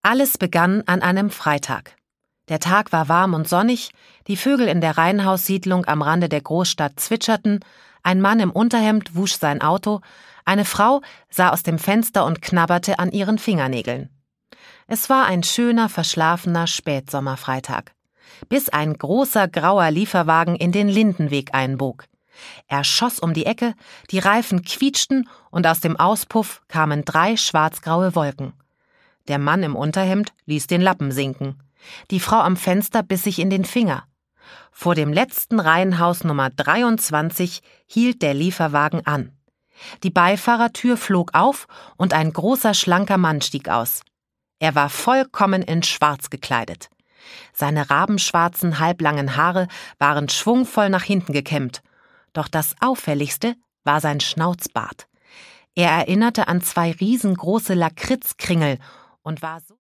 Alles begann an einem Freitag. Der Tag war warm und sonnig, die Vögel in der Reihenhaussiedlung am Rande der Großstadt zwitscherten, ein Mann im Unterhemd wusch sein Auto, eine Frau sah aus dem Fenster und knabberte an ihren Fingernägeln. Es war ein schöner, verschlafener Spätsommerfreitag, bis ein großer grauer Lieferwagen in den Lindenweg einbog. Er schoss um die Ecke, die Reifen quietschten und aus dem Auspuff kamen 3 schwarzgraue Wolken. Der Mann im Unterhemd ließ den Lappen sinken. Die Frau am Fenster biss sich in den Finger. Vor dem letzten Reihenhaus Nummer 23 hielt der Lieferwagen an. Die Beifahrertür flog auf und ein großer, schlanker Mann stieg aus. Er war vollkommen in Schwarz gekleidet. Seine rabenschwarzen, halblangen Haare waren schwungvoll nach hinten gekämmt. Doch das Auffälligste war sein Schnauzbart. Er erinnerte an 2 riesengroße Lakritzkringel und war so